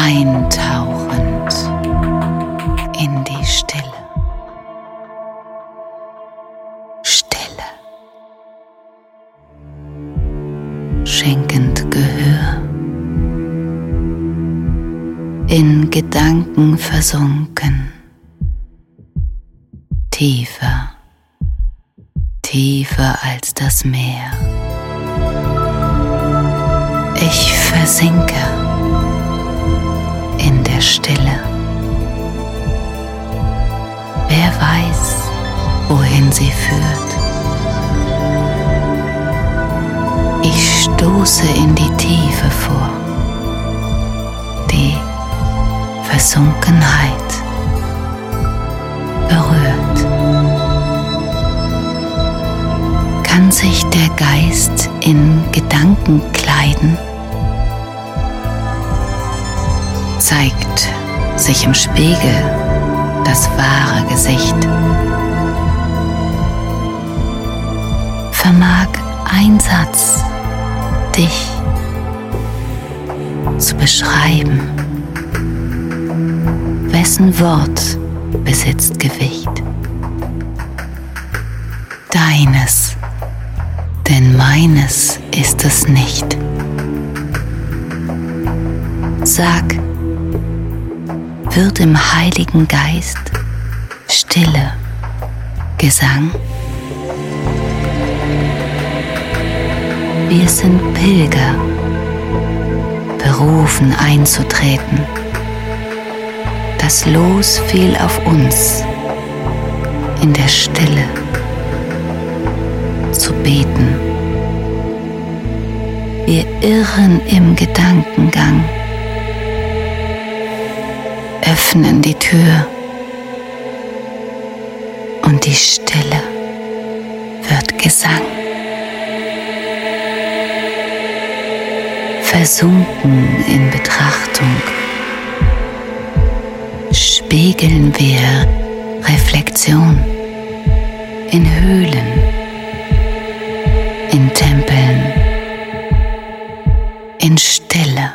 eintauchend in die Stille. Stille, schenkend Gehör, in Gedanken versunken, tiefer, tiefer als das Meer. Ich versinke in der Stille. Wer weiß, wohin sie führt? Ich stoße in die Tiefe vor, die Versunkenheit berührt. Kann sich der Geist in Gedanken kleiden? Zeigt sich im Spiegel das wahre Gesicht? Vermag ein Satz dich zu beschreiben? Wessen Wort besitzt Gewicht? Deines, denn meines ist es nicht. Sag, wird im Heiligen Geist Stille Gesang? Wir sind Pilger, berufen einzutreten. Das Los fiel auf uns, in der Stille zu beten. Wir irren im Gedankengang, öffnen die Tür und die Stille wird Gesang. Versunken in Betrachtung spiegeln wir Reflexion in Höhlen, in Tempeln, in Stille,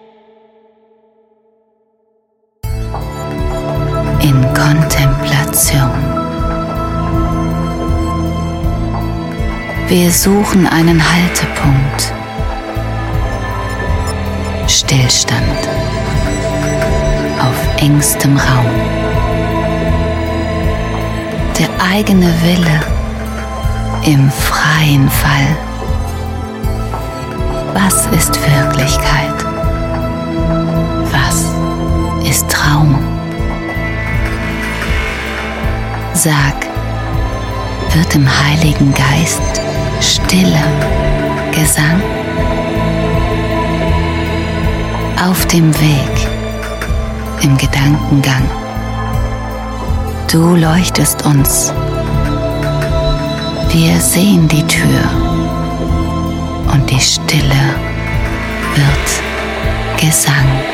in Kontemplation. Wir suchen einen Haltepunkt, Stillstand auf engstem Raum. Der eigene Wille im freien Fall. Was ist Wirklichkeit? Was ist Traum? Sag, wird im Heiligen Geist Stille Gesang? Auf dem Weg, im Gedankengang. Du leuchtest uns. Wir sehen die Tür und die Stille wird Gesang.